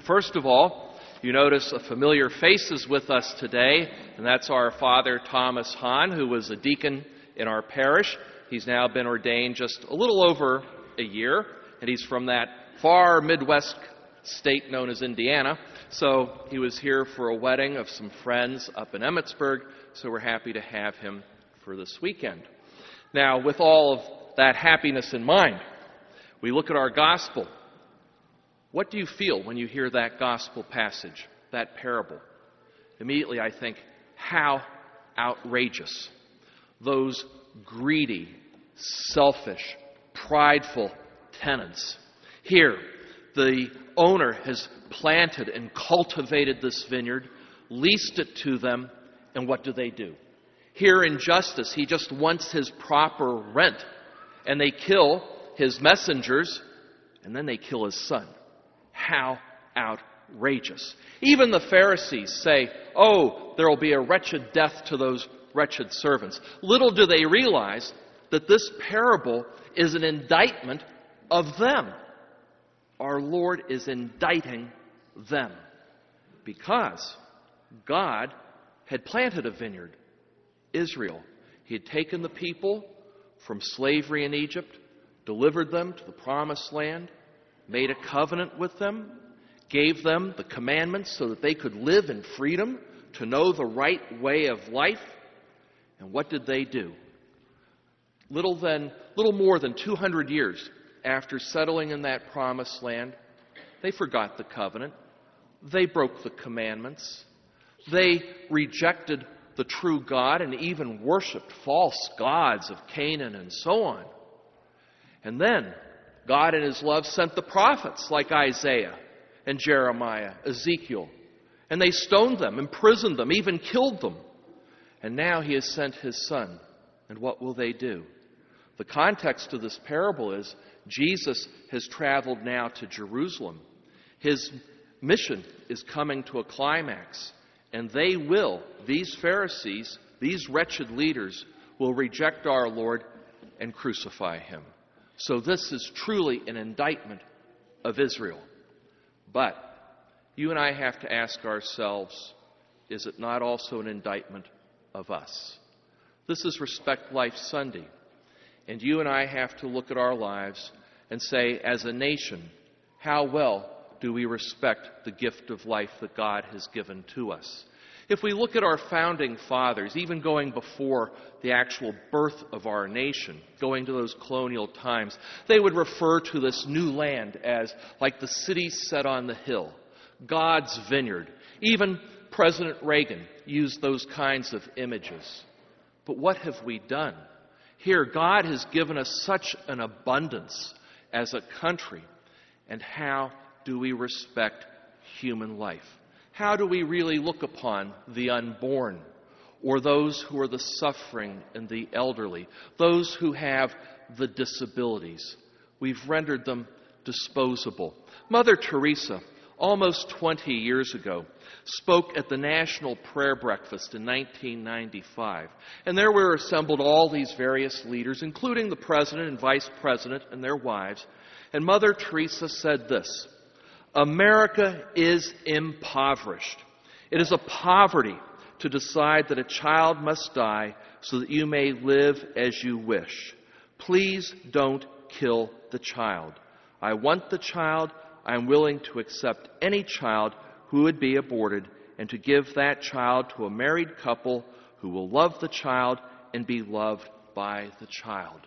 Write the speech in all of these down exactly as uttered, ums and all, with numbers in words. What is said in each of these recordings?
First of all, you notice a familiar face is with us today, and that's our Father Thomas Hahn, who was a deacon in our parish. He's now been ordained just a little over a year, and he's from that far Midwest state known as Indiana. So he was here for a wedding of some friends up in Emmitsburg, so we're happy to have him for this weekend. Now, with all of that happiness in mind, we look at our gospel. What do you feel when you hear that gospel passage, that parable? Immediately I think, how outrageous. Those greedy, selfish, prideful tenants. Here, the owner has planted and cultivated this vineyard, leased it to them, and what do they do? Here in justice, he just wants his proper rent, and they kill his messengers, and then they kill his son. How outrageous. Even the Pharisees say, oh, there will be a wretched death to those wretched servants. Little do they realize that this parable is an indictment of them. Our Lord is indicting them because God had planted a vineyard, Israel. He had taken the people from slavery in Egypt, delivered them to the promised land, made a covenant with them, gave them the commandments so that they could live in freedom, to know the right way of life. And what did they do? Little than, little more than two hundred years after settling in that promised land, they forgot the covenant. They broke the commandments. They rejected the true God and even worshipped false gods of Canaan and so on. And then God in His love sent the prophets like Isaiah and Jeremiah, Ezekiel, and they stoned them, imprisoned them, even killed them. And now He has sent His Son. And what will they do? The context of this parable is Jesus has traveled now to Jerusalem. His mission is coming to a climax. And they will, these Pharisees, these wretched leaders, will reject our Lord and crucify Him. So this is truly an indictment of Israel. But you and I have to ask ourselves, is it not also an indictment of us? This is Respect Life Sunday. And you and I have to look at our lives and say, as a nation, how well do we respect the gift of life that God has given to us? If we look at our founding fathers, even going before the actual birth of our nation, going to those colonial times, they would refer to this new land as like the city set on the hill, God's vineyard. Even President Reagan used those kinds of images. But what have we done? Here, God has given us such an abundance as a country. And how do we respect human life? How do we really look upon the unborn, or those who are the suffering and the elderly, those who have the disabilities? We've rendered them disposable. Mother Teresa, almost twenty years ago, spoke at the National Prayer Breakfast in nineteen ninety-five. And there were assembled all these various leaders, including the president and vice president and their wives. And Mother Teresa said this: America is impoverished. It is a poverty to decide that a child must die so that you may live as you wish. Please don't kill the child. I want the child. I am willing to accept any child who would be aborted and to give that child to a married couple who will love the child and be loved by the child.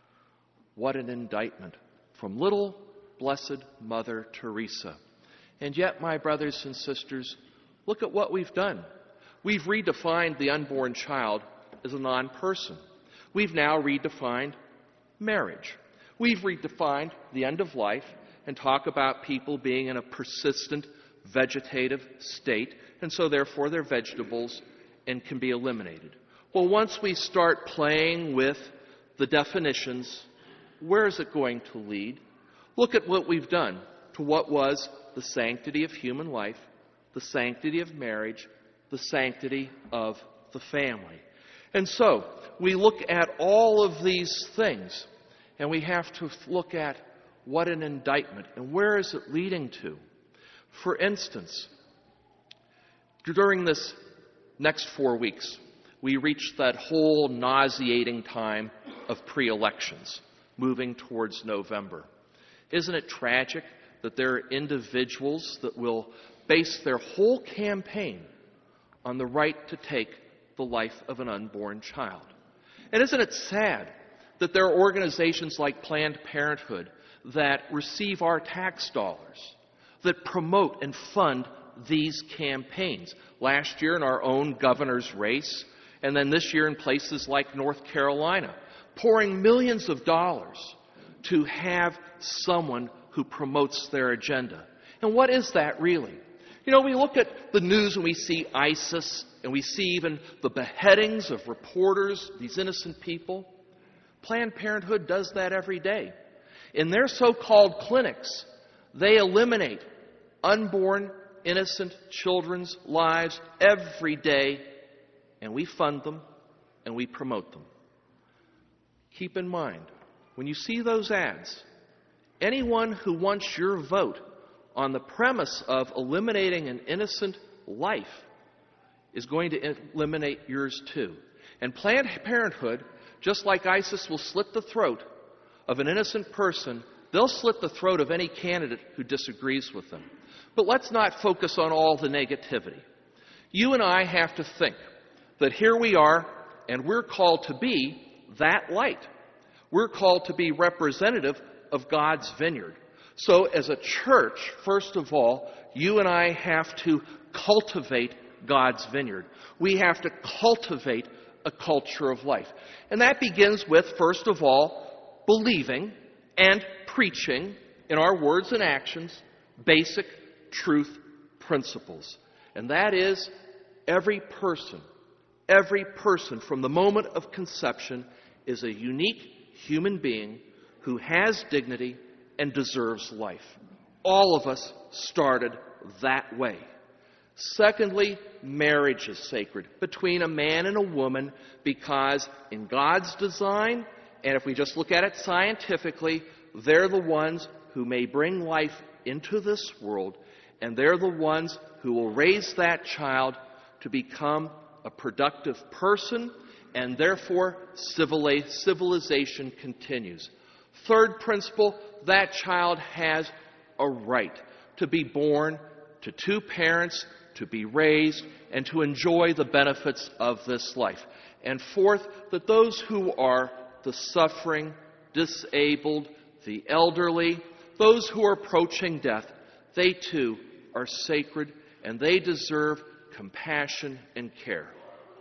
What an indictment from little Blessed Mother Teresa. And yet, my brothers and sisters, look at what we've done. We've redefined the unborn child as a non-person. We've now redefined marriage. We've redefined the end of life and talk about people being in a persistent vegetative state, and so therefore they're vegetables and can be eliminated. Well, once we start playing with the definitions, where is it going to lead? Look at what we've done to what was the sanctity of human life, the sanctity of marriage, the sanctity of the family. And so, we look at all of these things, and we have to look at what an indictment, and where is it leading to? For instance, during this next four weeks, we reach that whole nauseating time of pre-elections, moving towards November. Isn't it tragic that there are individuals that will base their whole campaign on the right to take the life of an unborn child? And isn't it sad that there are organizations like Planned Parenthood that receive our tax dollars, that promote and fund these campaigns? Last year in our own governor's race, and then this year in places like North Carolina, pouring millions of dollars to have someone who promotes their agenda. And what is that really? You know, we look at the news and we see ISIS, and we see even the beheadings of reporters, these innocent people. Planned Parenthood does that every day. In their so-called clinics, they eliminate unborn, innocent children's lives every day, and we fund them and we promote them. Keep in mind, when you see those ads, anyone who wants your vote on the premise of eliminating an innocent life is going to eliminate yours too. And Planned Parenthood, just like ISIS will slit the throat of an innocent person, they'll slit the throat of any candidate who disagrees with them. But let's not focus on all the negativity. You and I have to think that here we are, and we're called to be that light. We're called to be representative of God's vineyard. So as a church, first of all, you and I have to cultivate God's vineyard. We have to cultivate a culture of life. And that begins with, first of all, believing and preaching in our words and actions basic truth principles. And that is every person, every person from the moment of conception is a unique human being who has dignity and deserves life. All of us started that way. Secondly, marriage is sacred between a man and a woman because in God's design, and if we just look at it scientifically, they're the ones who may bring life into this world, and they're the ones who will raise that child to become a productive person, and therefore civilization continues. Third principle, that child has a right to be born to two parents, to be raised, and to enjoy the benefits of this life. And fourth, that those who are the suffering, disabled, the elderly, those who are approaching death, they too are sacred and they deserve compassion and care.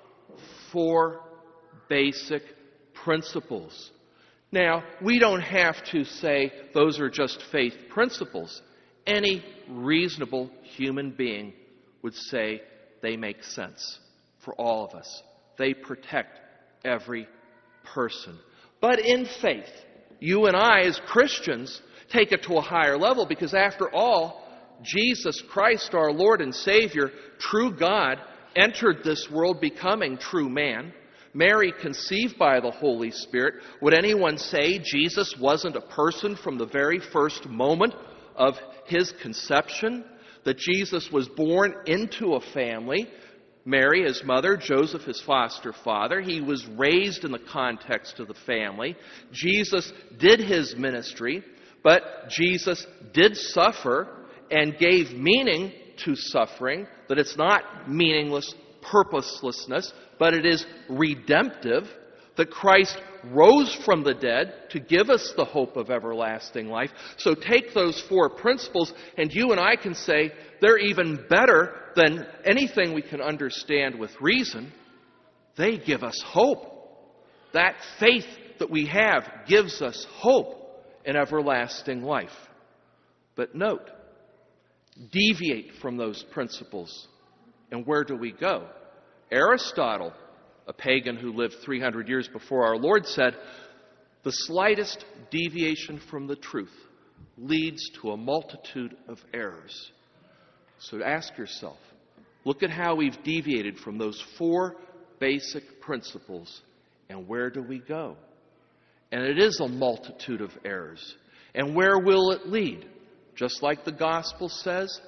Four basic principles. Now, we don't have to say those are just faith principles. Any reasonable human being would say they make sense for all of us. They protect every person. But in faith, you and I as Christians take it to a higher level because after all, Jesus Christ, our Lord and Savior, true God, entered this world becoming true man. Mary conceived by the Holy Spirit. Would anyone say Jesus wasn't a person from the very first moment of his conception? That Jesus was born into a family. Mary, his mother, Joseph, his foster father. He was raised in the context of the family. Jesus did his ministry, but Jesus did suffer and gave meaning to suffering, that it's not meaningless purposelessness, but it is redemptive, that Christ rose from the dead to give us the hope of everlasting life. So take those four principles, and you and I can say they're even better than anything we can understand with reason. They give us hope. That faith that we have gives us hope in everlasting life. But note, deviate from those principles, and where do we go? Aristotle, a pagan who lived three hundred years before our Lord, said, the slightest deviation from the truth leads to a multitude of errors. So ask yourself, look at how we've deviated from those four basic principles, and where do we go? And it is a multitude of errors. And where will it lead? Just like the gospel says,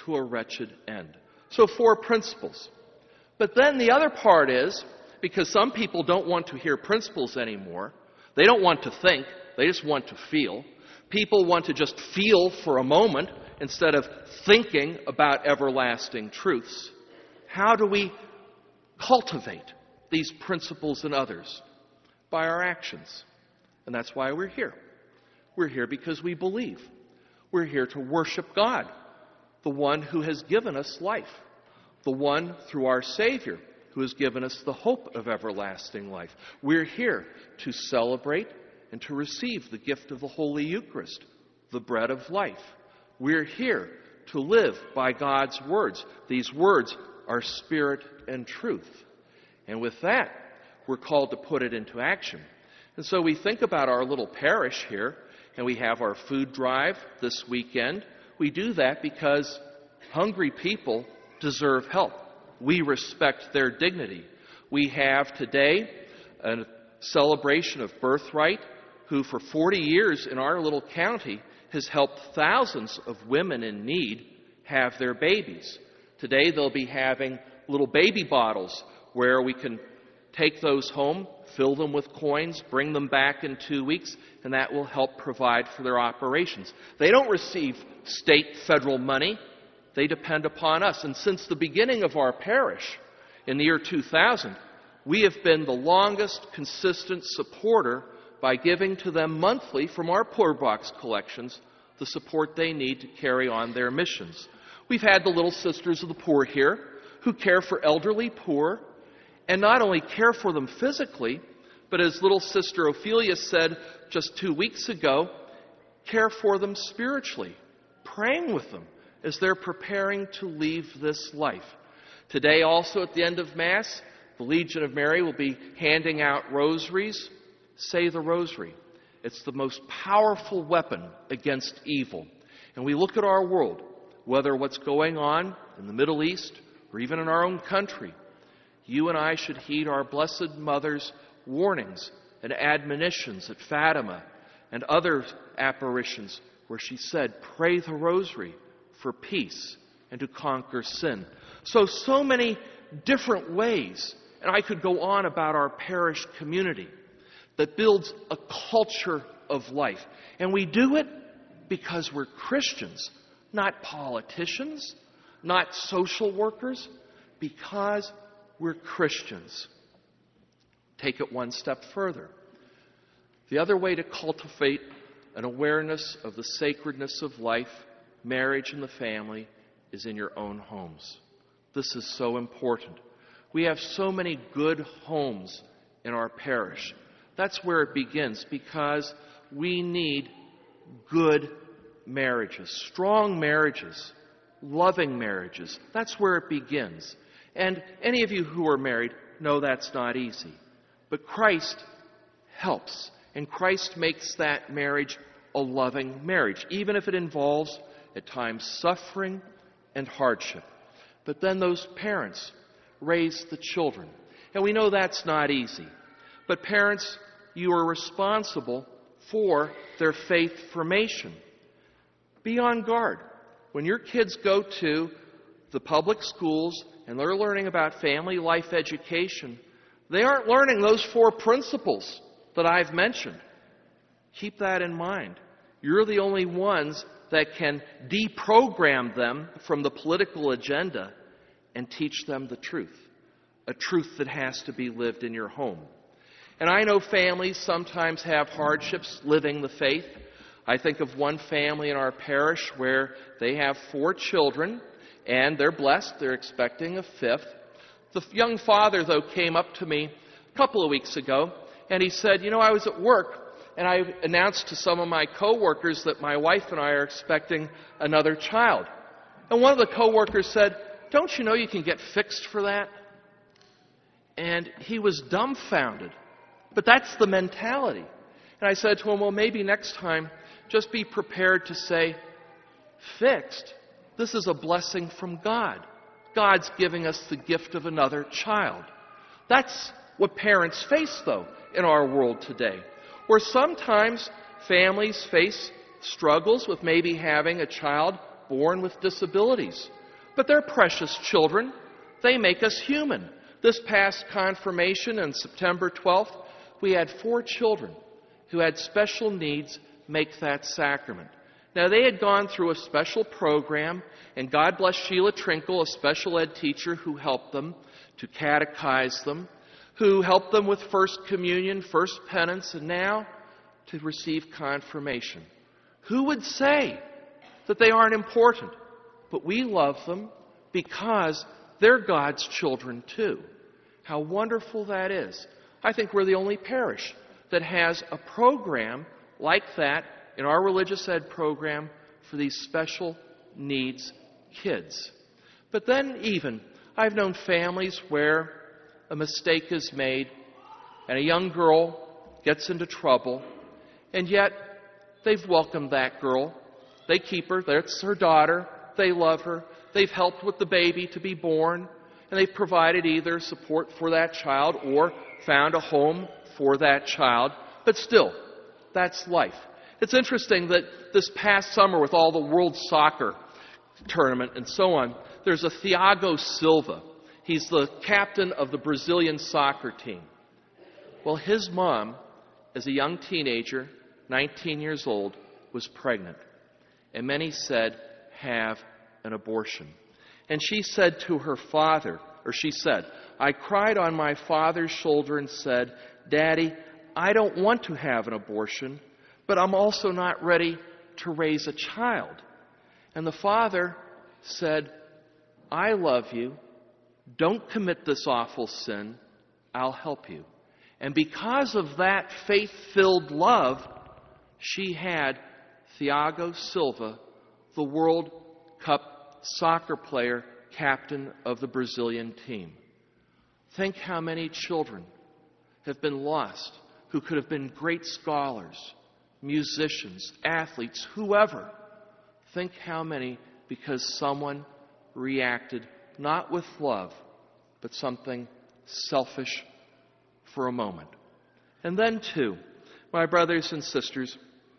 to a wretched end. So four principles. But then the other part is, because some people don't want to hear principles anymore, they don't want to think, they just want to feel. People want to just feel for a moment instead of thinking about everlasting truths. How do we cultivate these principles in others? By our actions. And that's why we're here. We're here because we believe. We're here to worship God, the one who has given us life, the one through our Savior who has given us the hope of everlasting life. We're here to celebrate and to receive the gift of the Holy Eucharist, the bread of life. We're here to live by God's words. These words are spirit and truth. And with that, we're called to put it into action. And so we think about our little parish here, and we have our food drive this weekend. We do that because hungry people deserve help. We respect their dignity. We have today a celebration of Birthright, who for forty years in our little county has helped thousands of women in need have their babies. Today they'll be having little baby bottles where we can take those home, fill them with coins, bring them back in two weeks, and that will help provide for their operations. They don't receive state, federal money. They depend upon us. And since the beginning of our parish in the year two thousand, we have been the longest consistent supporter by giving to them monthly from our poor box collections the support they need to carry on their missions. We've had the Little Sisters of the Poor here who care for elderly poor and not only care for them physically, but as little Sister Ophelia said just two weeks ago, care for them spiritually, praying with them as they're preparing to leave this life. Today also at the end of Mass, the Legion of Mary will be handing out rosaries. Say the rosary. It's the most powerful weapon against evil. And we look at our world, whether what's going on in the Middle East or even in our own country. You and I should heed our Blessed Mother's warnings and admonitions at Fatima and other apparitions where she said, pray the rosary for peace and to conquer sin. So, so many different ways, and I could go on about our parish community that builds a culture of life. And we do it because we're Christians, not politicians, not social workers, because we're Christians. Take it one step further. The other way to cultivate an awareness of the sacredness of life, marriage, and the family is in your own homes. This is so important. We have so many good homes in our parish. That's where it begins, because we need good marriages, strong marriages, loving marriages. That's where it begins. And any of you who are married know that's not easy. But Christ helps, and Christ makes that marriage a loving marriage, even if it involves, at times, suffering and hardship. But then those parents raise the children. And we know that's not easy. But parents, you are responsible for their faith formation. Be on guard. When your kids go to the public schools and they're learning about family life education, they aren't learning those four principles that I've mentioned. Keep that in mind. You're the only ones that can deprogram them from the political agenda and teach them the truth, a truth that has to be lived in your home. And I know families sometimes have hardships living the faith. I think of one family in our parish where they have four children, and they're blessed. They're expecting a fifth. The young father, though, came up to me a couple of weeks ago, and he said, you know, I was at work, and I announced to some of my coworkers that my wife and I are expecting another child. And one of the coworkers said, don't you know you can get fixed for that? And he was dumbfounded. But that's the mentality. And I said to him, well, maybe next time, just be prepared to say, fixed? This is a blessing from God. God's giving us the gift of another child. That's what parents face, though, in our world today. Where sometimes families face struggles with maybe having a child born with disabilities. But they're precious children. They make us human. This past confirmation on September twelfth, we had four children who had special needs make that sacrament. Now, they had gone through a special program, and God bless Sheila Trinkle, a special ed teacher who helped them to catechize them, who helped them with First Communion, First Penance, and now to receive confirmation. Who would say that they aren't important? But we love them because they're God's children too. How wonderful that is. I think we're the only parish that has a program like that in our religious ed program for these special needs kids. But then even, I've known families where a mistake is made and a young girl gets into trouble, and yet they've welcomed that girl. They keep her. That's her daughter. They love her. They've helped with the baby to be born, and they've provided either support for that child or found a home for that child. But still, that's life. It's interesting that this past summer with all the World Soccer Tournament and so on, there's a Thiago Silva. He's the captain of the Brazilian soccer team. Well, his mom, as a young teenager, nineteen years old, was pregnant. And many said, have an abortion. And she said to her father, or she said, I cried on my father's shoulder and said, Daddy, I don't want to have an abortion, but I'm also not ready to raise a child. And the father said, I love you. Don't commit this awful sin. I'll help you. And because of that faith-filled love, she had Thiago Silva, the World Cup soccer player, captain of the Brazilian team. Think how many children have been lost who could have been great scholars, musicians, athletes, whoever. Think how many because someone reacted not with love, but something selfish for a moment. And then, too, my brothers and sisters,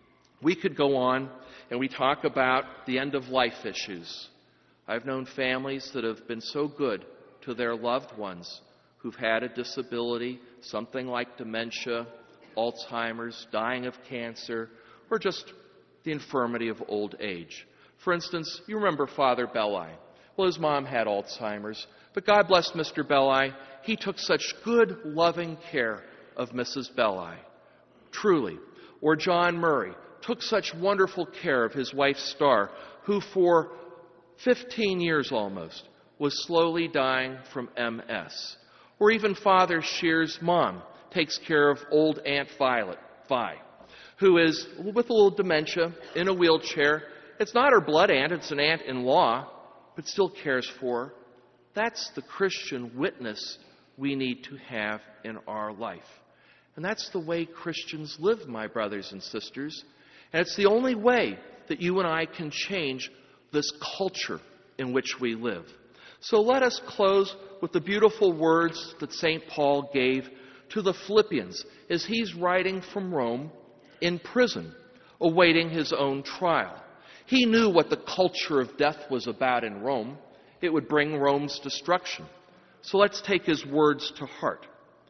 we could go on and we talk about the end-of-life issues. I've known families that have been so good to their loved ones who've had a disability, something like dementia, Alzheimer's, dying of cancer, or just the infirmity of old age. For instance, you remember Father Belli. Well, his mom had Alzheimer's, but God bless Mister Belli. He took such good, loving care of Missus Belli. Truly. Or John Murray took such wonderful care of his wife Star, who for fifteen years almost was slowly dying from M S. Or even Father Shear's mom takes care of old Aunt Violet, Vi, who is with a little dementia in a wheelchair. It's not her blood aunt, it's an aunt-in-law, but still cares for her. That's the Christian witness we need to have in our life. And that's the way Christians live, my brothers and sisters. And it's the only way that you and I can change this culture in which we live. So let us close with the beautiful words that Saint Paul gave to the Philippians as he's writing from Rome in prison, awaiting his own trial. He knew what the culture of death was about in Rome. It would bring Rome's destruction. So let's take his words to heart.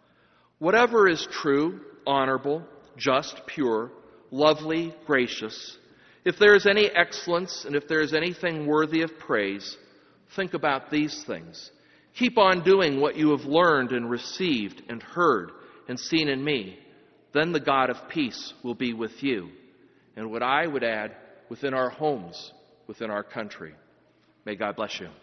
Whatever is true, honorable, just, pure, lovely, gracious, if there is any excellence and if there is anything worthy of praise, think about these things. Keep on doing what you have learned and received and heard and seen in me. Then the God of peace will be with you. And what I would add, within our homes, within our country. May God bless you.